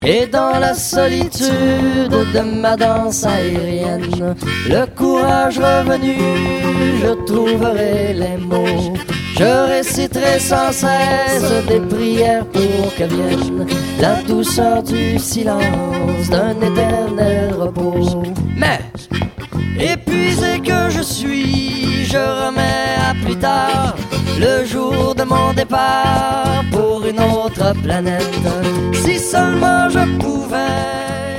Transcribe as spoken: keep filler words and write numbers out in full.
Et dans la solitude de ma danse aérienne, le courage revenu, je trouverai les mots. Je réciterai sans cesse des prières pour que vienne la douceur du silence d'un éternel repos. Mais, épuisé que je suis, je remets à plus tard le jour de mon départ pour une autre planète. Si seulement je pouvais